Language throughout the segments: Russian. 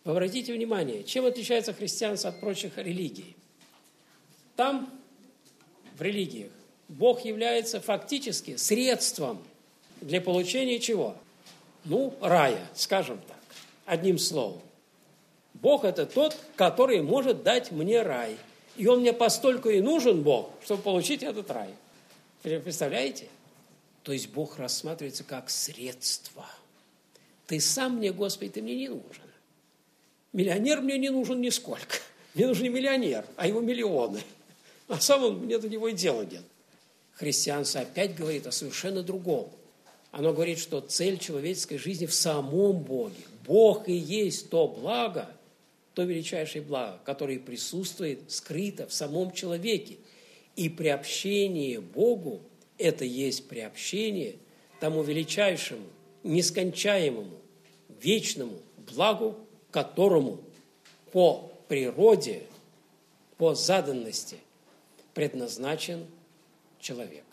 Вы обратите внимание, чем отличается христианство от прочих религий? Там, в религиях, Бог является фактически средством для получения чего? Рая, скажем так, одним словом. Бог – это тот, который может дать мне рай. И Он мне постольку и нужен, Бог, чтобы получить этот рай. Вы представляете? То есть Бог рассматривается как средство. Ты сам мне, Господи, ты мне не нужен. Миллионер мне не нужен нисколько. Мне нужен не миллионер, а его миллионы. А сам мне до него и дела нет. Христианство опять говорит о совершенно другом. Оно говорит, что цель человеческой жизни в самом Боге. Бог и есть то благо, то величайшее благо, которое присутствует скрыто в самом человеке. И приобщение Богу – это есть приобщение тому величайшему, нескончаемому, вечному благу, которому по природе, по заданности предназначен человек.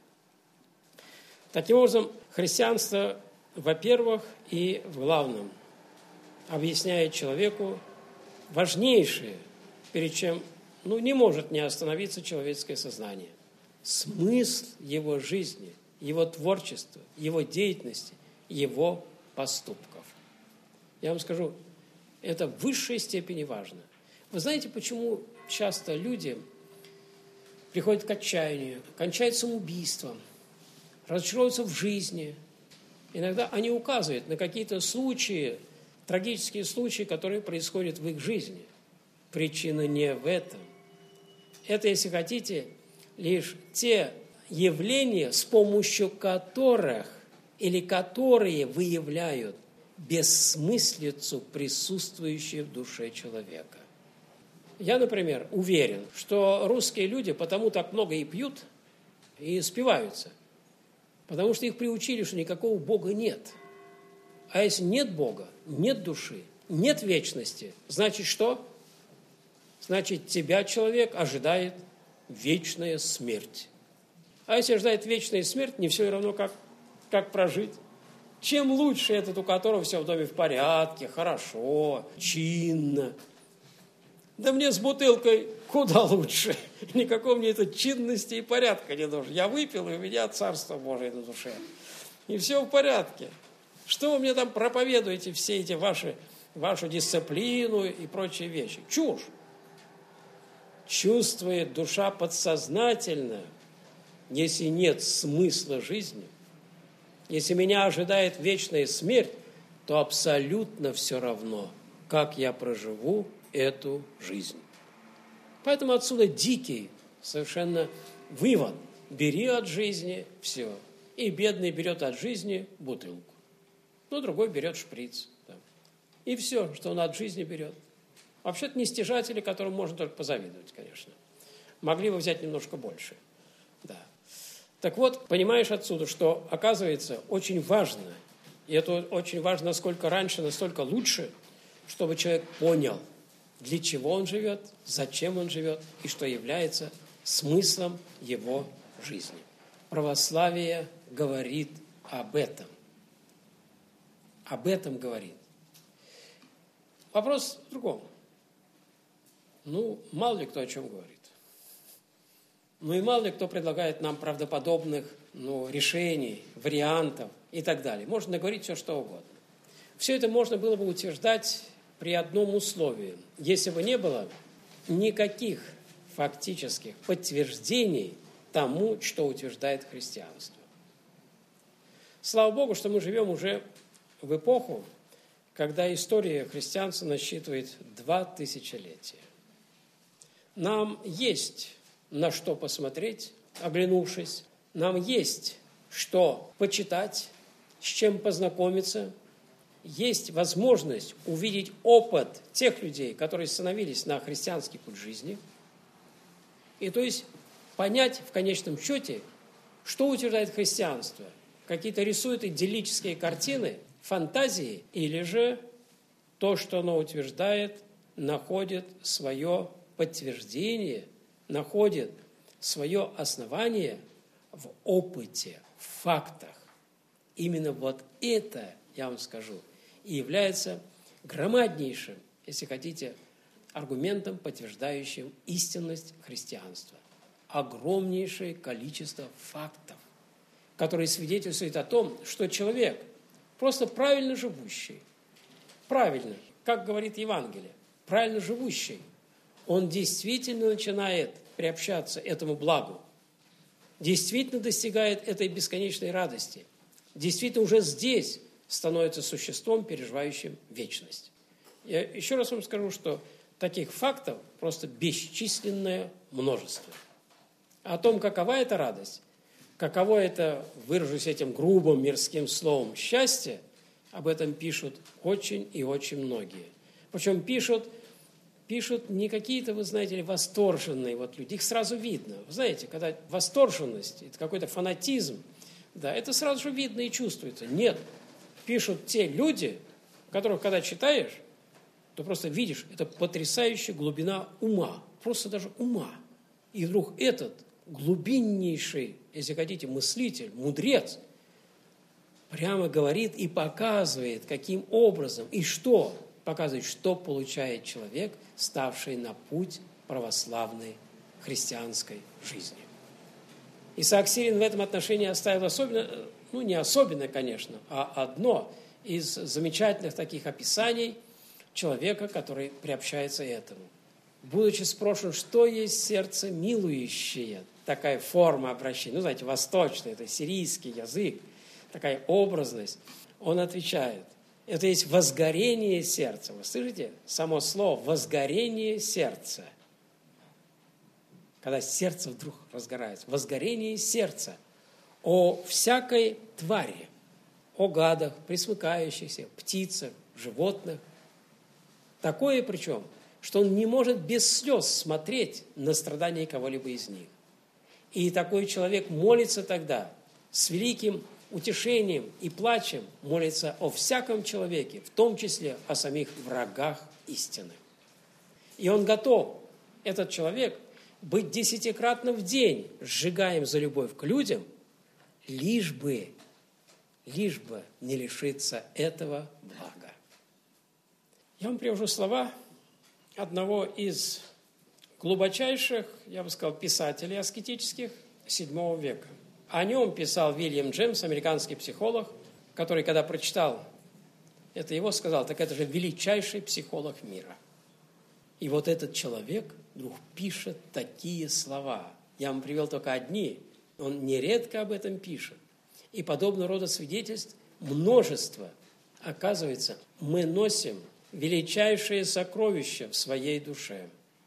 Таким образом, христианство, во-первых, и в главном объясняет человеку важнейшее, перед чем не может не остановиться человеческое сознание. Смысл его жизни, его творчества, его деятельности, его поступков. Я вам скажу, это в высшей степени важно. Вы знаете, почему часто люди приходят к отчаянию, кончают самоубийством, разочаровываются в жизни? Иногда они указывают на какие-то случаи, трагические случаи, которые происходят в их жизни. Причина не в этом. Это, если хотите, лишь те явления, с помощью которых или которые выявляют бессмыслицу, присутствующую в душе человека. Я, например, уверен, что русские люди потому так много и пьют, и спиваются, потому что их приучили, что никакого Бога нет. А если нет Бога, нет души, нет вечности, значит что? Значит, тебя, человек, ожидает вечная смерть. А если ожидает вечная смерть, не все равно, как прожить. Чем лучше этот, у которого все в доме в порядке, хорошо, чинно. Да мне с бутылкой куда лучше. Никакой мне этой чинности и порядка не нужно. Я выпил, и у меня Царство Божие на душе. И все в порядке. Что вы мне там проповедуете, все эти вашу дисциплину и прочие вещи? Чушь. Чувствует душа подсознательно, если нет смысла жизни, если меня ожидает вечная смерть, то абсолютно все равно, как я проживу эту жизнь. Поэтому отсюда дикий совершенно вывод. Бери от жизни все. И бедный берет от жизни бутылку. Другой берет шприц. Да. И все, что он от жизни берет. Вообще-то не стяжатели, которым можно только позавидовать, конечно. Могли бы взять немножко больше. Да. Так вот, понимаешь отсюда, что, оказывается, очень важно, и это очень важно, насколько раньше, настолько лучше, чтобы человек понял, для чего он живет, зачем он живет, и что является смыслом его жизни. Православие говорит об этом. Об этом говорит. Вопрос в другом. Мало ли кто о чем говорит. И мало ли кто предлагает нам правдоподобных решений, вариантов и так далее. Можно говорить все, что угодно. Все это можно было бы утверждать при одном условии. Если бы не было никаких фактических подтверждений тому, что утверждает христианство. Слава Богу, что мы живем уже в эпоху, когда история христианства насчитывает 2000 летия. Нам есть на что посмотреть, оглянувшись. Нам есть что почитать, с чем познакомиться. Есть возможность увидеть опыт тех людей, которые становились на христианский путь жизни. И то есть понять в конечном счете, что утверждает христианство. Какие-то рисуют идиллические картины, фантазии, или же то, что оно утверждает, находит свое подтверждение, находит свое основание в опыте, в фактах. Именно вот это, я вам скажу, и является громаднейшим, если хотите, аргументом, подтверждающим истинность христианства. Огромнейшее количество фактов, которые свидетельствуют о том, что человек, просто правильно живущий, правильно, как говорит Евангелие, правильно живущий, он действительно начинает приобщаться этому благу, действительно достигает этой бесконечной радости, действительно уже здесь становится существом, переживающим вечность. Я еще раз вам скажу, что таких фактов просто бесчисленное множество. О том, какова эта радость, каково это, выражусь этим грубым мирским словом, счастье, об этом пишут очень и очень многие. Причем пишут не какие-то, вы знаете, восторженные люди, их сразу видно. Вы знаете, когда восторженность, это какой-то фанатизм, да, это сразу же видно и чувствуется. Нет, пишут те люди, которых, когда читаешь, то просто видишь, это потрясающая глубина ума, просто даже ума. И вдруг этот глубиннейший, если хотите, мыслитель, мудрец, прямо говорит и показывает, каким образом и что, показывает, что получает человек, ставший на путь православной христианской жизни. Исаак Сирин в этом отношении оставил особенно, не особенно, конечно, а одно из замечательных таких описаний человека, который приобщается этому. Будучи спрошен, что есть сердце милующее, такая форма обращения, знаете, восточный, это сирийский язык, такая образность, он отвечает, это есть возгорение сердца. Вы слышите? Само слово «возгорение сердца». Когда сердце вдруг разгорается. Возгорение сердца о всякой твари, о гадах, пресмыкающихся, птицах, животных. Такое причем, что он не может без слез смотреть на страдания кого-либо из них. И такой человек молится тогда с великим утешением и плачем, молится о всяком человеке, в том числе о самих врагах истины. И он готов, этот человек, быть 10-кратно в день сжигаем за любовь к людям, лишь бы не лишиться этого блага. Я вам привожу слова одного из глубочайших, я бы сказал, писателей аскетических VII века. О нем писал Вильям Джеймс, американский психолог, который, когда прочитал это его, сказал, так это же величайший психолог мира. И вот этот человек вдруг пишет такие слова. Я вам привел только одни, он нередко об этом пишет. И подобного рода свидетельств множество. Оказывается, мы носим величайшее сокровище в своей душе.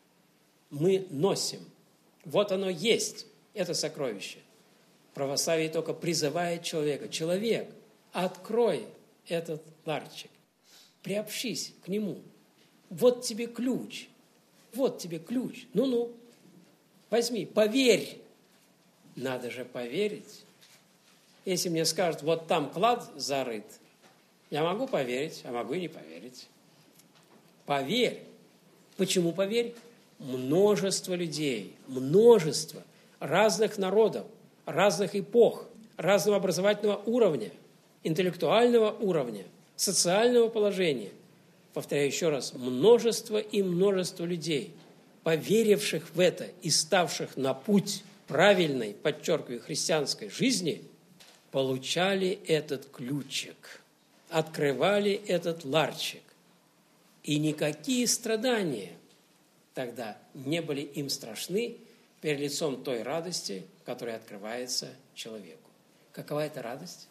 Мы носим. Вот оно есть, это сокровище. Православие только призывает человека. Человек, открой этот ларчик, приобщись к нему. Вот тебе ключ. Вот тебе ключ. Ну-ну, возьми, поверь. Надо же поверить. Если мне скажут, вот там клад зарыт, я могу поверить, а могу и не поверить. Поверь. Почему поверь? Множество людей, множество разных народов, разных эпох, разного образовательного уровня, интеллектуального уровня, социального положения. Повторяю еще раз, множество и множество людей, поверивших в это и ставших на путь правильной, подчеркиваю, христианской жизни, получали этот ключик, открывали этот ларчик. И никакие страдания тогда не были им страшны перед лицом той радости, которая открывается человеку. Какова эта радость?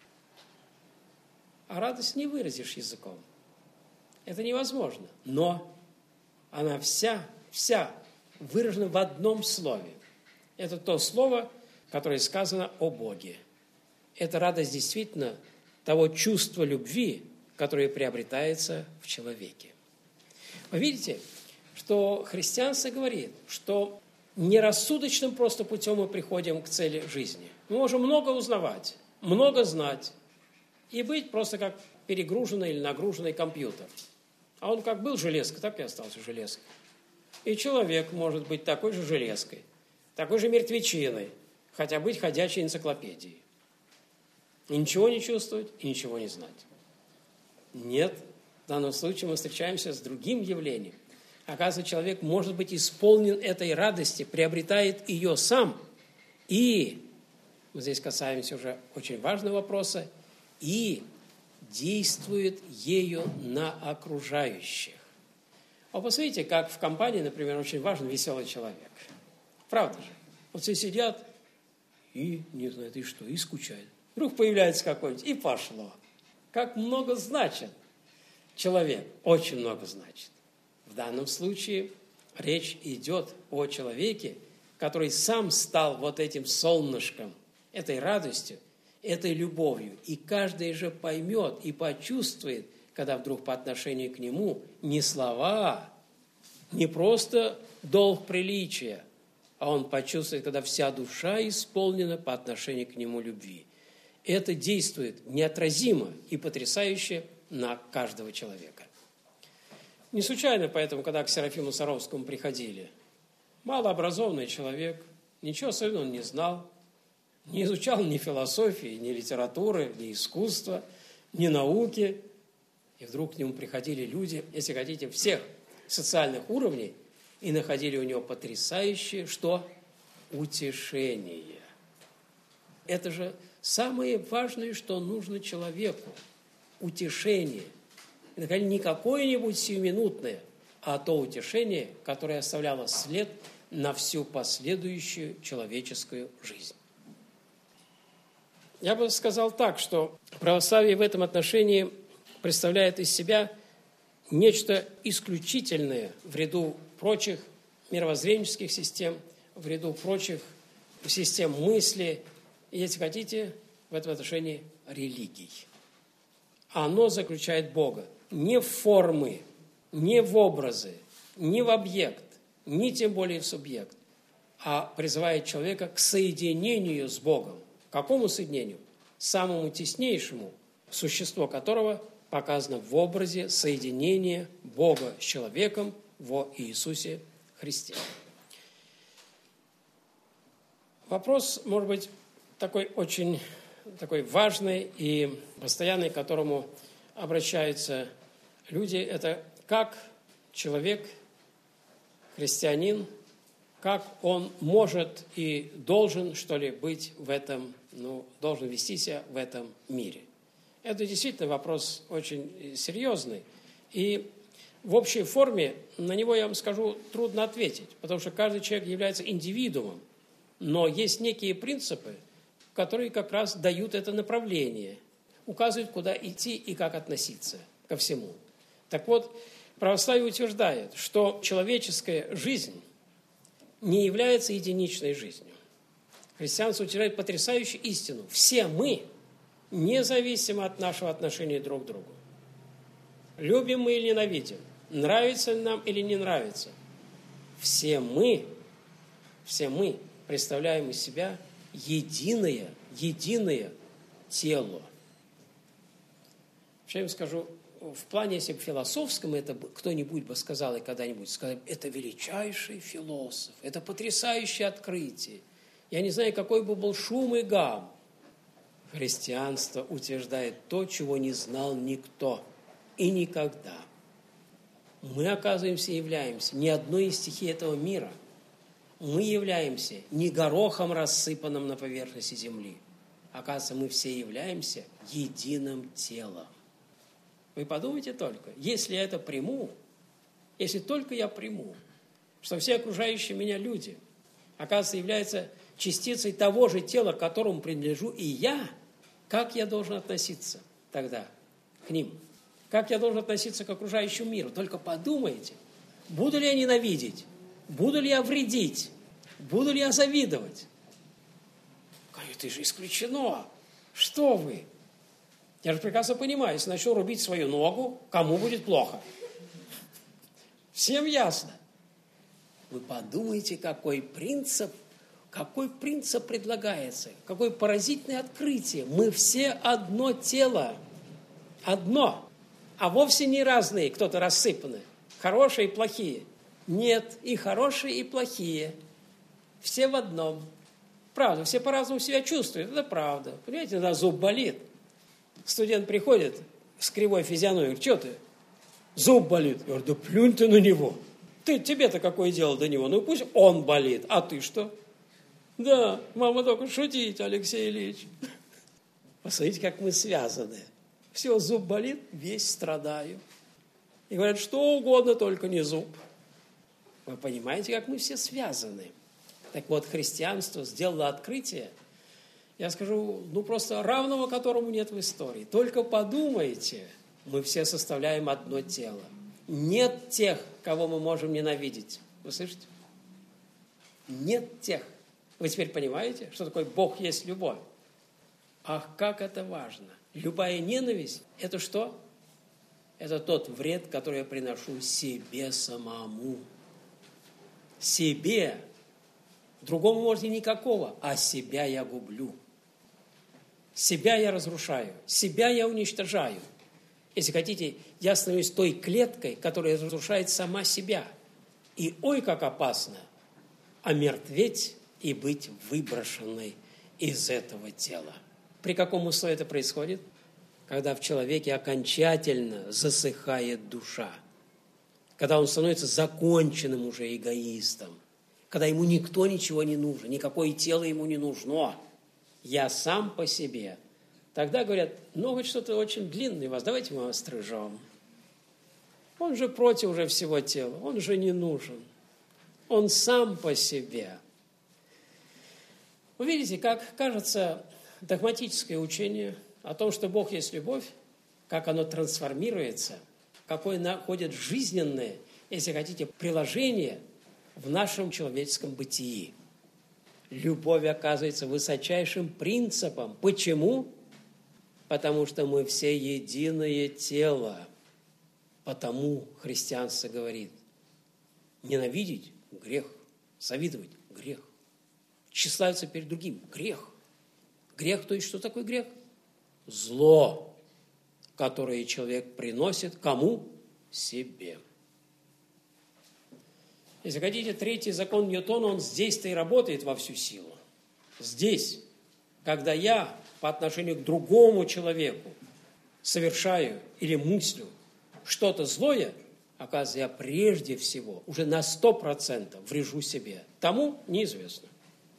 А радость не выразишь языком. Это невозможно. Но она вся выражена в одном слове. Это то слово, которое сказано о Боге. Это радость действительно того чувства любви, которое приобретается в человеке. Вы видите, что христианство говорит, что нерассудочным просто путем мы приходим к цели жизни. Мы можем много узнавать, много знать и быть просто как перегруженный или нагруженный компьютер. А он как был железкой, так и остался железкой. И человек может быть такой же железкой, такой же мертвечиной, хотя быть ходячей энциклопедией. И ничего не чувствовать, и ничего не знать. Нет, В данном случае мы встречаемся с другим явлением. Оказывается, человек может быть исполнен этой радости, приобретает ее сам. И, мы здесь касаемся уже очень важного вопроса, и действует ею на окружающих. А посмотрите, как в компании, например, очень важен веселый человек. Правда же? Вот все сидят и не знают, и что, и скучают. Вдруг появляется какой-нибудь, и пошло. Как много значит человек, очень много значит. В данном случае речь идет о человеке, который сам стал вот этим солнышком, этой радостью, этой любовью. И каждый же поймет и почувствует, когда вдруг по отношению к нему не слова, не просто долг приличия, а он почувствует, когда вся душа исполнена по отношению к нему любви. Это действует неотразимо и потрясающе на каждого человека. Не случайно поэтому, когда к Серафиму Саровскому приходили, малообразованный человек, ничего особенного он не знал, не изучал ни философии, ни литературы, ни искусства, ни науки. И вдруг к нему приходили люди, если хотите, всех социальных уровней, и находили у него потрясающее, что? Утешение. Это же самое важное, что нужно человеку. Утешение. И не какое-нибудь сиюминутное, а то утешение, которое оставляло след на всю последующую человеческую жизнь. Я бы сказал так, что православие в этом отношении представляет из себя нечто исключительное в ряду прочих мировоззренческих систем, в ряду прочих систем мысли, и, если хотите, в этом отношении религий. Оно заключает Бога не в формы, не в образы, не в объект, ни тем более в субъект, а призывает человека к соединению с Богом. К какому соединению? Самому теснейшему, существо которого показано в образе соединения Бога с человеком во Иисусе Христе. Вопрос, может быть, такой очень важный и постоянный, к которому обращаются люди, это как человек, христианин, как он может и должен, что ли, быть в этом, должен вести себя в этом мире. Это действительно вопрос очень серьезный. И в общей форме на него, я вам скажу, трудно ответить, потому что каждый человек является индивидуумом. Но есть некие принципы, которые как раз дают это направление, указывают, куда идти и как относиться ко всему. Так вот, православие утверждает, что человеческая жизнь не является единичной жизнью. Христианство утверждает потрясающую истину. Все мы, независимо от нашего отношения друг к другу, любим мы или ненавидим, нравится нам или не нравится, все мы представляем из себя единое тело. Вообще я вам скажу, в плане, если бы философском это кто-нибудь бы сказал и когда-нибудь сказал, это величайший философ, это потрясающее открытие. Я не знаю, какой бы был шум и гам. Христианство утверждает то, чего не знал никто и никогда. Мы, оказываемся, являемся не одной из стихий этого мира. Мы являемся не горохом, рассыпанным на поверхности земли. Оказывается, мы все являемся единым телом. Вы подумайте только, если я это приму, если только я приму, что все окружающие меня люди, оказывается, являются частицей того же тела, к которому принадлежу и я, как я должен относиться тогда к ним? Как я должен относиться к окружающему миру? Только подумайте, буду ли я ненавидеть, буду ли я вредить, буду ли я завидовать? Это же исключено. Что вы? Я же прекрасно понимаю, если начну рубить свою ногу, кому будет плохо? Всем ясно. Вы подумайте, какой принцип предлагается, какое поразительное открытие. Мы все одно тело, одно, а вовсе не разные, кто-то рассыпаны, хорошие и плохие. Нет, и хорошие, и плохие. Все в одном. Правда, все по-разному себя чувствуют, это правда. Понимаете, иногда зуб болит. Студент приходит с кривой физиономией, говорит, что ты? Зуб болит. Я говорю, да плюнь ты на него. Тебе-то какое дело до него? Ну пусть он болит, а ты что? Да, мама только шутить, Алексей Ильич. Посмотрите, как мы связаны. Все, зуб болит, весь страдаю. И говорят, что угодно, только не зуб. Вы понимаете, как мы все связаны? Так вот, христианство сделало открытие, я скажу, просто равного которому нет в истории. Только подумайте, мы все составляем одно тело. Нет тех, кого мы можем ненавидеть. Вы слышите? Нет тех. Вы теперь понимаете, что такое Бог есть любовь? Ах, как это важно. Любая ненависть – это что? Это тот вред, который я приношу себе самому. Себе. Другому, может, и никакого, а себя я гублю. Себя я разрушаю, себя я уничтожаю. Если хотите, я становлюсь той клеткой, которая разрушает сама себя. И ой, как опасно омертветь и быть выброшенной из этого тела. При каком условии это происходит? Когда в человеке окончательно засыхает душа. Когда он становится законченным уже эгоистом. Когда ему никто ничего не нужен, никакое тело ему не нужно. Я сам по себе. Тогда говорят, вот что-то очень длинное у вас, давайте мы его острижем. Он же против уже всего тела, он же не нужен. Он сам по себе. Вы видите, как, кажется, догматическое учение о том, что Бог есть любовь, как оно трансформируется, какое находит жизненное, если хотите, приложение в нашем человеческом бытии. Любовь оказывается высочайшим принципом. Почему? Потому что мы все единое тело. Потому христианство говорит, ненавидеть – грех, завидовать – грех, тщеславиться перед другим – грех. Грех, то есть что такое грех? Зло, которое человек приносит кому? Себе. Если хотите, третий закон Ньютона, он здесь-то и работает во всю силу. Здесь, когда я по отношению к другому человеку совершаю или мыслю что-то злое, оказывается, я прежде всего уже на 100% врежу себе. Тому неизвестно.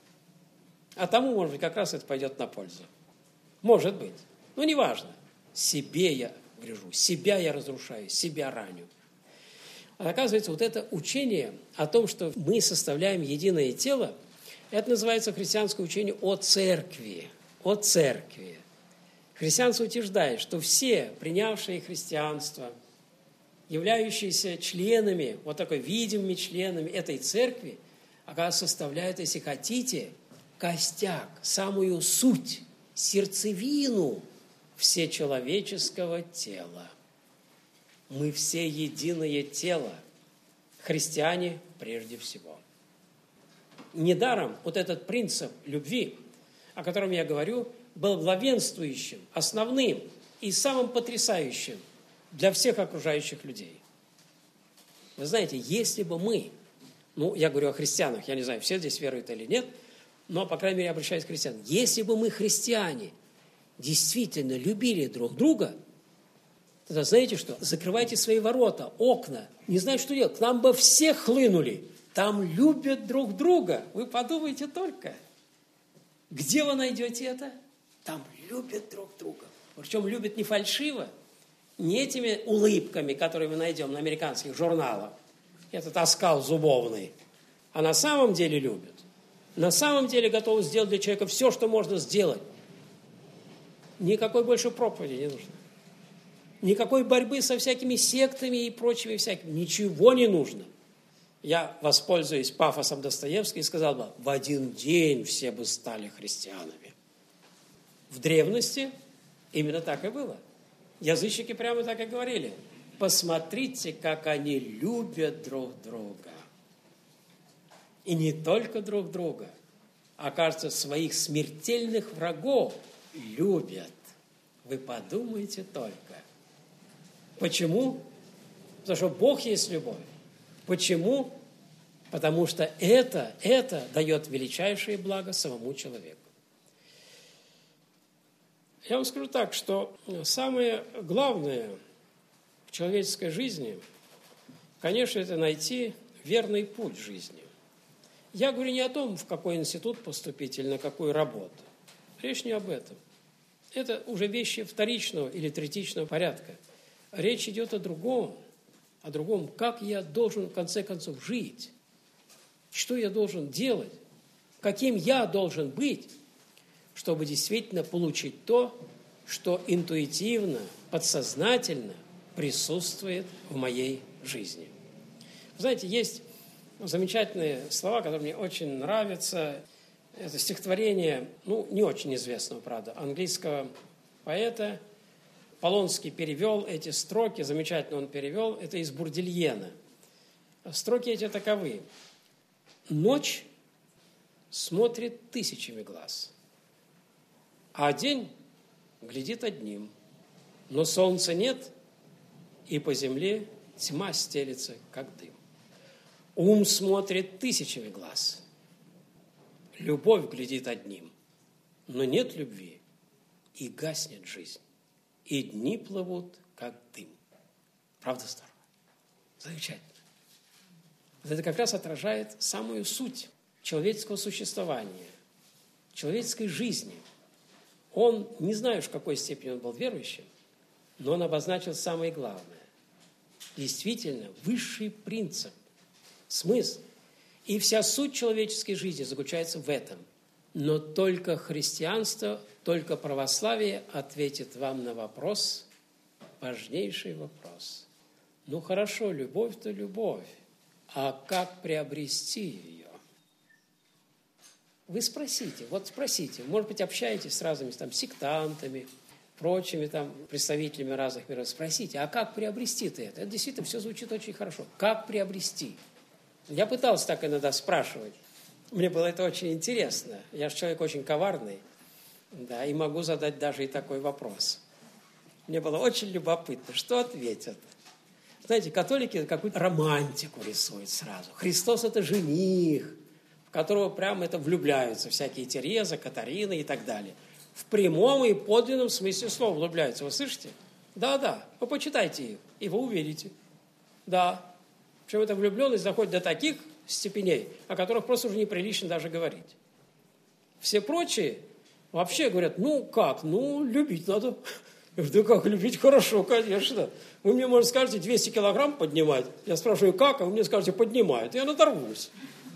А тому, может быть, как раз это пойдет на пользу. Может быть. Но неважно. Себе я врежу, себя я разрушаю, себя раню. А оказывается, вот это учение о том, что мы составляем единое тело, это называется христианское учение о церкви. О церкви. Христианство утверждает, что все, принявшие христианство, являющиеся членами, вот такой видимыми членами этой церкви, оказывается, составляют, если хотите, костяк, самую суть, сердцевину всечеловеческого тела. Мы все единое тело, христиане прежде всего. Недаром вот этот принцип любви, о котором я говорю, был главенствующим, основным и самым потрясающим для всех окружающих людей. Вы знаете, если бы мы, я говорю о христианах, я не знаю, все здесь веруют или нет, но, по крайней мере, обращаюсь к христианам. Если бы мы, христиане, действительно любили друг друга, тогда знаете что? Закрывайте свои ворота, окна, не знаю, что делать. К нам бы все хлынули. Там любят друг друга. Вы подумайте только. Где вы найдете это? Там любят друг друга. Причем любят не фальшиво, не этими улыбками, которые мы найдем на американских журналах. Этот оскал зубовный. А на самом деле любят. На самом деле готовы сделать для человека все, что можно сделать. Никакой больше проповеди не нужно. Никакой борьбы со всякими сектами и прочими всякими. Ничего не нужно. Я воспользуюсь пафосом Достоевского и сказал бы, в один день все бы стали христианами. В древности именно так и было. Язычники прямо так и говорили. Посмотрите, как они любят друг друга. И не только друг друга, а, кажется, своих смертельных врагов любят. Вы подумайте только. Почему? Потому что Бог есть любовь. Почему? Потому что это дает величайшее благо самому человеку. Я вам скажу так, что самое главное в человеческой жизни, конечно, это найти верный путь жизни. Я говорю не о том, в какой институт поступить или на какую работу. Речь не об этом. Это уже вещи вторичного или третичного порядка. Речь идет о другом, как я должен в конце концов жить, что я должен делать, каким я должен быть, чтобы действительно получить то, что интуитивно, подсознательно присутствует в моей жизни. Вы знаете, есть замечательные слова, которые мне очень нравятся. Это стихотворение, не очень известного, правда, английского поэта. Полонский перевел эти строки, замечательно он перевел, это из Бурдильена. Строки эти таковы. «Ночь смотрит тысячами глаз, а день глядит одним. Но солнца нет, и по земле тьма стелется, как дым. Ум смотрит тысячами глаз, любовь глядит одним, но нет любви, и гаснет жизнь, и дни плывут, как дым». Правда здорово? Замечательно. Вот это как раз отражает самую суть человеческого существования, человеческой жизни. Он, не знаю, в какой степени он был верующим, но он обозначил самое главное. Действительно, высший принцип, смысл. И вся суть человеческой жизни заключается в этом. Но только христианство, только православие ответит вам на вопрос, важнейший вопрос. Хорошо, любовь-то любовь, а как приобрести ее? Вы спросите, может быть, общаетесь с разными сектантами, прочими представителями разных миров, спросите, а как приобрести-то это? Это действительно все звучит очень хорошо. Как приобрести? Я пытался так иногда спрашивать. Мне было это очень интересно. Я же человек очень коварный, да, и могу задать даже и такой вопрос. Мне было очень любопытно, что ответят. Знаете, католики какую-то романтику рисуют сразу. Христос – это жених, в которого прямо это влюбляются всякие Тереза, Катарина и так далее. В прямом и подлинном смысле слова влюбляются. Вы слышите? Да, вы почитайте их, и вы увидите. Да. Причем эта влюбленность доходит до таких степеней, о которых просто уже неприлично даже говорить. Все прочие вообще говорят, любить надо. Я говорю, да как, любить хорошо, конечно. Вы мне, может, скажете, 200 килограмм поднимать. Я спрашиваю, как, а вы мне скажете, поднимают. Я надорвусь.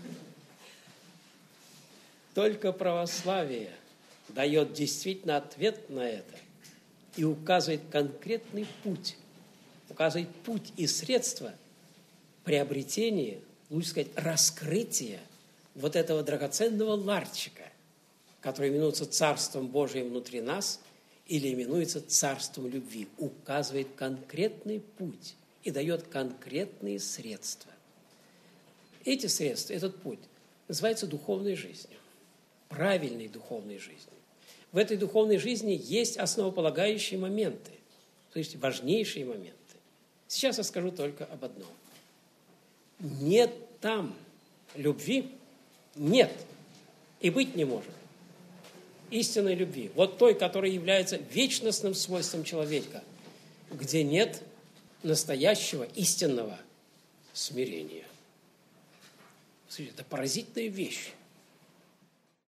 Только православие дает действительно ответ на это и указывает конкретный путь. Указывает путь и средства приобретения, лучше сказать, раскрытия вот этого драгоценного ларчика, который именуется Царством Божиим внутри нас или именуется Царством любви. Указывает конкретный путь и дает конкретные средства. Эти средства, этот путь называется духовной жизнью, правильной духовной жизнью. В этой духовной жизни есть основополагающие моменты, то есть важнейшие моменты. Сейчас я скажу только об одном. Нет там любви, нет и быть не может. Истинной любви, вот той, которая является вечностным свойством человека, где нет настоящего истинного смирения. Слушайте, это поразительная вещь.